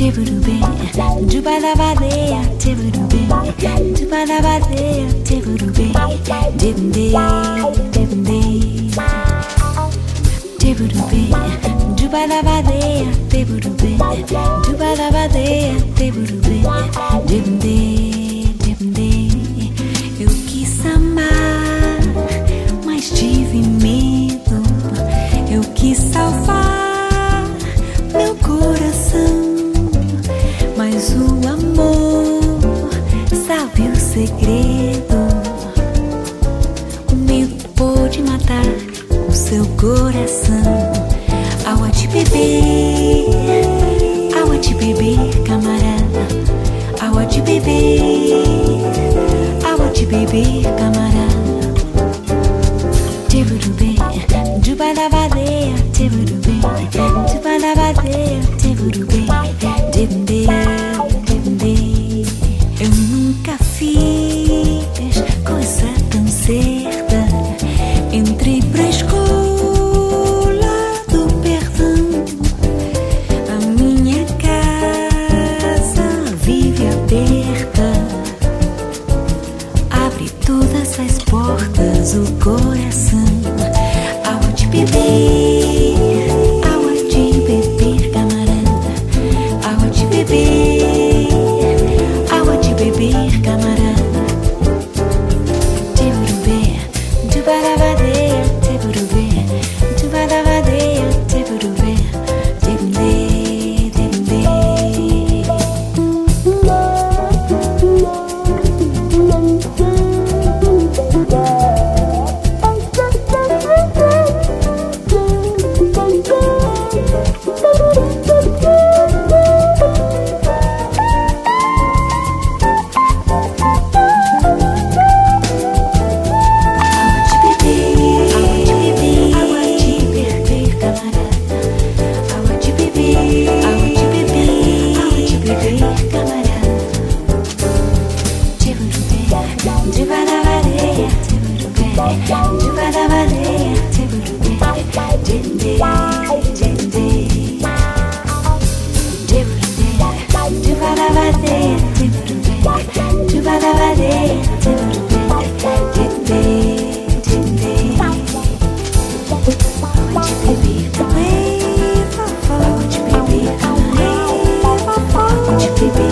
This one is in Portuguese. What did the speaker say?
Tiburubê, Jubalabadeia, Tiburubê, Jubalabadeia, Tiburubê, Dibundê, Dibundê. Tiburubê, Jubalabadeia, Tiburubê, Jubalabadeia, Tiburubê, Dibundê, Dibundê. Eu quis amar, mas tive medo. Eu quis salvar meu coração, mas o amor sabe o segredo. O medo pôde matar o seu coração. Água de beber, camarada. Água de beber, camarada. Tiburubê, Jubalabadeia, Tiburubê, Jubalabadeia, Tiburubê, Dibundê, Dibundê. Eu nunca fiz coisa tão certa. Entrei pra escola do perdão. A minha casa vive aberta. Abre todas as portas, o coração. Água de beber, camarada. Água de beber, camarada. Tiburubê, Jubalabadeia, Tiburubê, Jubalabadeia, Tiburubê, Dibundê, Dibundê. Jubalabadeia, Tiburubê, Jubalabadeia, Tiburubê, Dibundê, Dibundê. Tiburubê, Jubalabadeia, Tiburubê, Jubalabadeia, Tiburubê, Dibundê, Dibundê. Água de beber, água de beber, água de beber.